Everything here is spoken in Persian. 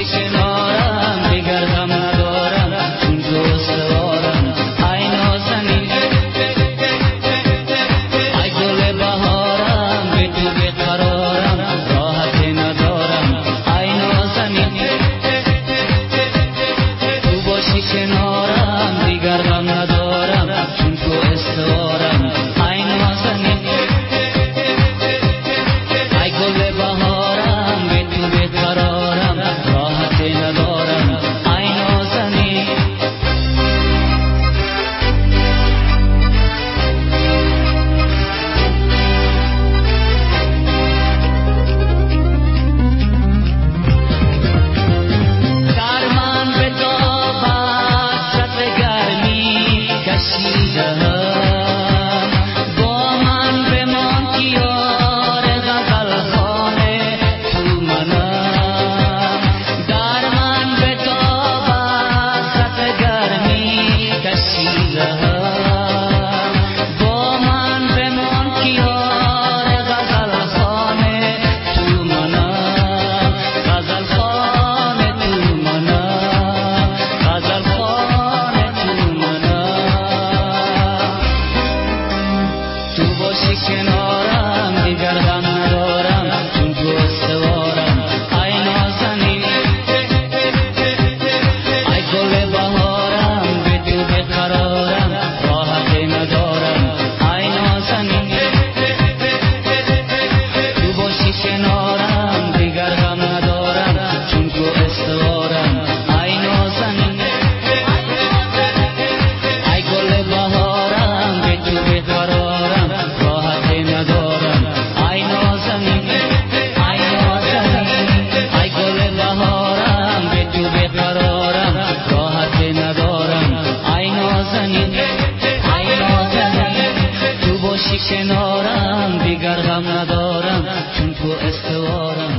کنارم دیگر غم ندارم چون تو استوارم ای نازنین ای گل بهارم بی تو بیقرارم راحتی ندارم ای نازنین تو باشی کنارم دیگر غم ندارم چون تو استوارم ای نازنین ای گل بهارم بی تو بیقرارم راحتی ندارم ای نازنین در من به تابت شب گرمی کشیدم با من بمان که یار غزل خانه تو منم در من به تابت شب گرمی کشیدم با من بمان که یار غزل خانه تو منم غزل خانه تو منم غزل خانه تو منم تو باشی کنارم دیگر غم ندارم چون تو استوارم ای نازنین ای گل بهارم بی تو بیقرارم راحتی ندارم ای نازنین تو باشی کنارم دیگر غم ندارم چون تو استوارم ای نازنین ای گل بهارم بی تو بیقرارم راحتی ندارم ای نازنین ای نازنین ای گل بهارم بی تو بیقرارم راحتی ندارم ای نازنین ای نازنین تو باشی کنارم دیگر غم ندارم چون تو استوارم